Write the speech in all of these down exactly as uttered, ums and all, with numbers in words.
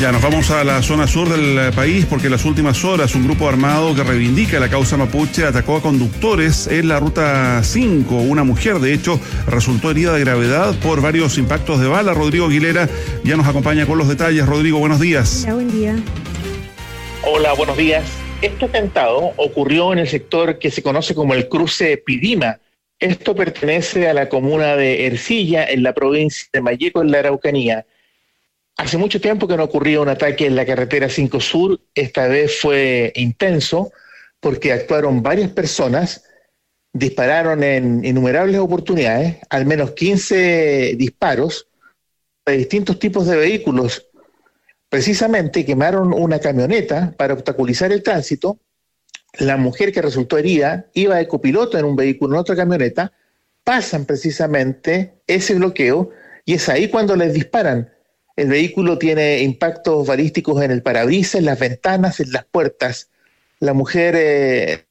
Ya nos vamos a la zona sur del país porque en las últimas horas un grupo armado que reivindica la causa mapuche atacó a conductores en la ruta cinco. Una mujer, de hecho, resultó herida de gravedad por varios impactos de bala. Rodrigo Aguilera ya nos acompaña con los detalles. Rodrigo, buenos días. Hola, buen día. Hola, buenos días. Este atentado ocurrió en el sector que se conoce como el cruce Pidima. Esto pertenece a la comuna de Ercilla, en la provincia de Malleco, en la Araucanía. Hace mucho tiempo que no ocurría un ataque en la carretera cinco Sur. Esta vez fue intenso porque actuaron varias personas, dispararon en innumerables oportunidades, al menos quince disparos de distintos tipos de vehículos. Precisamente quemaron una camioneta para obstaculizar el tránsito. La mujer que resultó herida iba de copiloto en un vehículo, en otra camioneta. Pasan precisamente ese bloqueo y es ahí cuando les disparan. El vehículo tiene impactos balísticos en el parabrisas, en las ventanas, en las puertas. La mujer eh,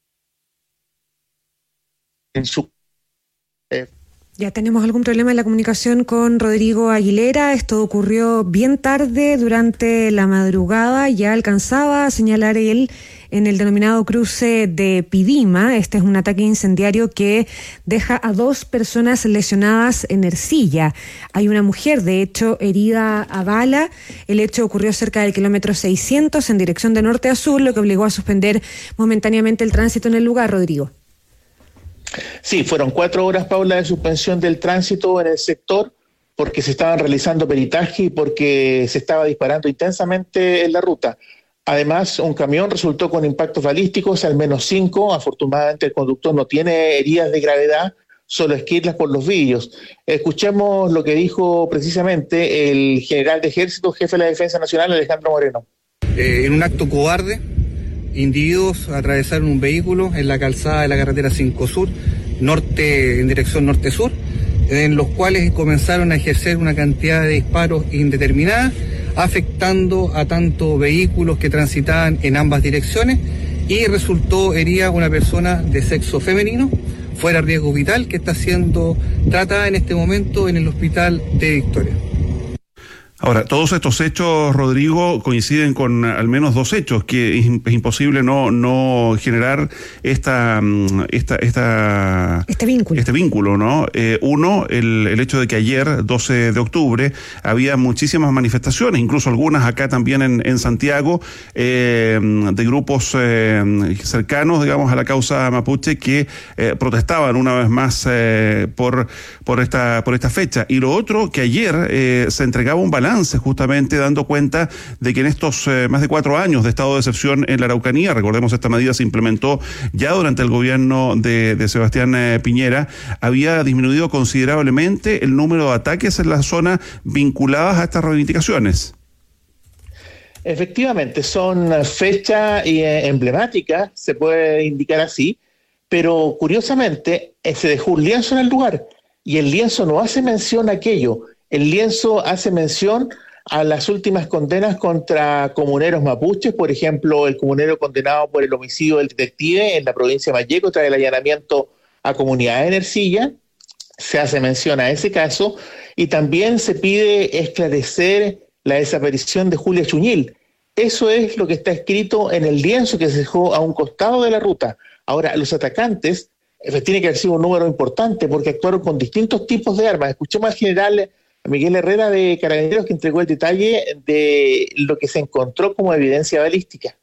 en su... Eh, Ya tenemos algún problema en la comunicación con Rodrigo Aguilera. Esto ocurrió bien tarde, durante la madrugada. Ya alcanzaba a señalar él en el denominado cruce de Pidima. Este es un ataque incendiario que deja a dos personas lesionadas en Ercilla. Hay una mujer, de hecho, herida a bala. El hecho ocurrió cerca del kilómetro seiscientos en dirección de norte a sur, lo que obligó a suspender momentáneamente el tránsito en el lugar, Rodrigo. Sí, fueron cuatro horas, Paula, de suspensión del tránsito en el sector porque se estaban realizando peritaje y porque se estaba disparando intensamente en la ruta. Además, un camión resultó con impactos balísticos, al menos cinco. Afortunadamente, el conductor no tiene heridas de gravedad, solo esquirlas por los vidrios. Escuchemos lo que dijo precisamente el general de Ejército, jefe de la Defensa Nacional, Alejandro Moreno. Eh, en un acto cobarde, individuos atravesaron un vehículo en la calzada de la carretera cinco Sur, norte, en dirección norte-sur, en los cuales comenzaron a ejercer una cantidad de disparos indeterminada, afectando a tanto vehículos que transitaban en ambas direcciones, y resultó herida una persona de sexo femenino, fuera de riesgo vital, que está siendo tratada en este momento en el hospital de Victoria. Ahora, todos estos hechos, Rodrigo, coinciden con al menos dos hechos, que es imposible no no generar esta esta esta este vínculo, este vínculo, ¿no? Eh, uno, el, el hecho de que ayer, doce de octubre, había muchísimas manifestaciones, incluso algunas acá también en, en Santiago, eh, de grupos eh, cercanos, digamos, a la causa mapuche que eh, protestaban una vez más eh, por por esta por esta fecha. Y lo otro, que ayer eh, se entregaba un balance, justamente dando cuenta de que en estos eh, más de cuatro años de estado de excepción en la Araucanía, recordemos esta medida se implementó ya durante el gobierno de, de Sebastián eh, Piñera, había disminuido considerablemente el número de ataques en la zona vinculadas a estas reivindicaciones. Efectivamente, son fechas eh, emblemáticas, se puede indicar así, pero curiosamente eh, se dejó un lienzo en el lugar y el lienzo no hace mención a aquello. El lienzo hace mención a las últimas condenas contra comuneros mapuches, por ejemplo, el comunero condenado por el homicidio del detective en la provincia de Malleco tras el allanamiento a comunidades en Ercilla. Se hace mención a ese caso y también se pide esclarecer la desaparición de Julia Chuñil. Eso es lo que está escrito en el lienzo que se dejó a un costado de la ruta. Ahora, los atacantes, tiene que haber sido un número importante porque actuaron con distintos tipos de armas. Escuchemos al general Miguel Herrera de Carabineros, que entregó el detalle de lo que se encontró como evidencia balística.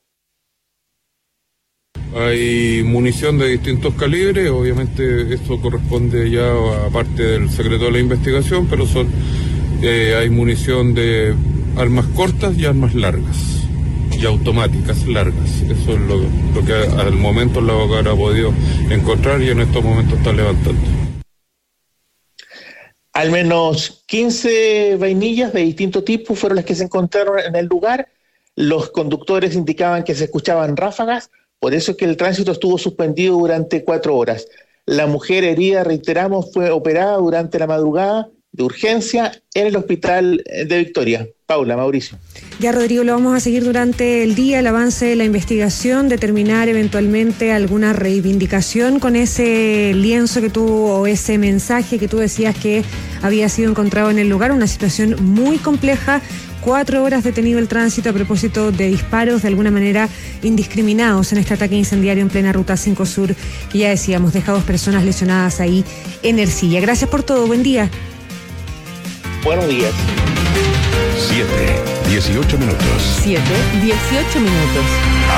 Hay munición de distintos calibres, obviamente esto corresponde ya a parte del secreto de la investigación, pero son eh, hay munición de armas cortas y armas largas, y automáticas largas. Eso es lo, lo que al momento la abogada ha podido encontrar y en estos momentos está levantando. Al menos quince vainillas de distinto tipo fueron las que se encontraron en el lugar. Los conductores indicaban que se escuchaban ráfagas, por eso es que el tránsito estuvo suspendido durante cuatro horas. La mujer herida, reiteramos, fue operada durante la madrugada de urgencia en el hospital de Victoria. Paula, Mauricio. Ya, Rodrigo, lo vamos a seguir durante el día, el avance de la investigación, determinar eventualmente alguna reivindicación con ese lienzo que tuvo, o ese mensaje que tú decías que había sido encontrado en el lugar, una situación muy compleja cuatro horas detenido el tránsito a propósito de disparos de alguna manera indiscriminados en este ataque incendiario en plena ruta cinco Sur, que ya decíamos, deja dos personas lesionadas ahí en Ercilla. Gracias por todo, buen día. Buenos días. siete, dieciocho minutos. siete, dieciocho minutos.